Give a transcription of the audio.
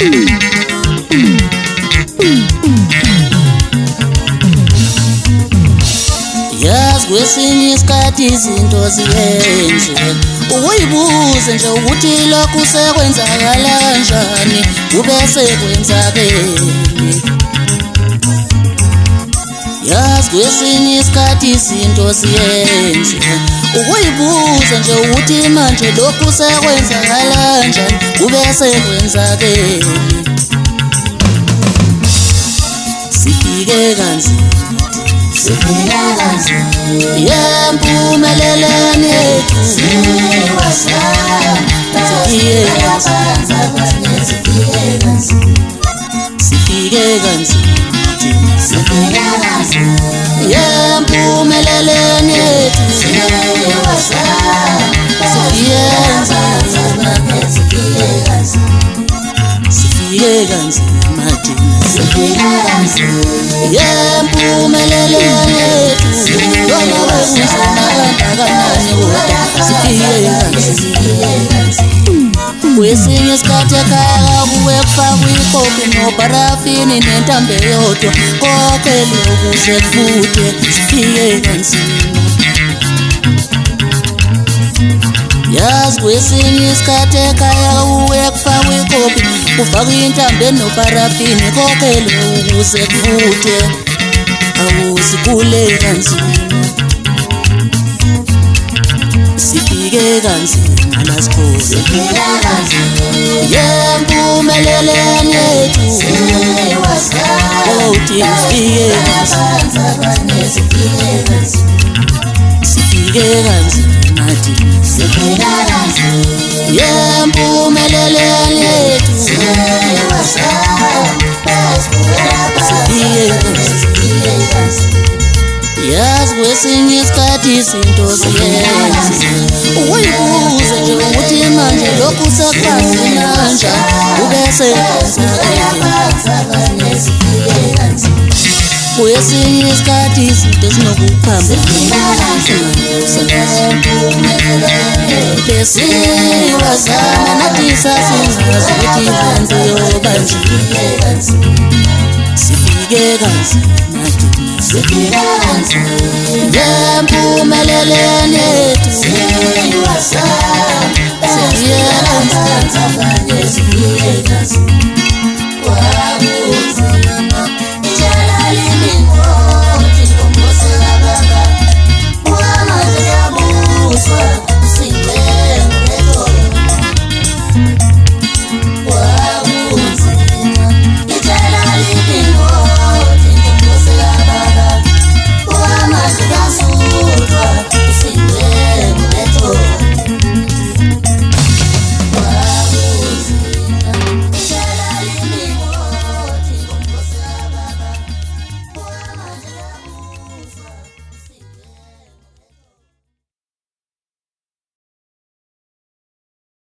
Yazi kwesinye isikhathi izinto ziyenze uyibuze nje ukuthi lokhu sekwenzakala kanjani kube sekwenzakele. Yazi kwesinye isikhathi izinto ziyenze uyibuze nje ukuthi manje lokhu sekwenzakala kanjani kube sekwenzakele. Sifike kanzima yempumelelweni yethu sifike kanzima yempumelelweni yethu sifike kanzima yempumelelweni yethu noma bekunzima kangakanani sifike kwesinye isikhathi ekhaya kuwe kufakwa ikopi noparafini nentambo eyodwa konke lokhu sekufuthe sifike kanzima. Yazi kwesinye isikhathi ekhaya kuwe kufakwa ikopi kufakwa intambo enoparafini konke lokhu sekufuthe awusikule kanzima. Sifike kanzima lasikhoze yempumelelweni yethu outhi sifike kanzima yempumelelweni yethu yazi kwesinye isikhathi izinto ziyenze uyibuze nje ukuthi manje lokhu sekwazi kanjani kube sekwenzakele. Kwesinye isikhathi izinto zinokuphamba besiwazama nathi sasingazi ukuthi lento yobanje sifike kanzima yempumelelweni yethu Sifike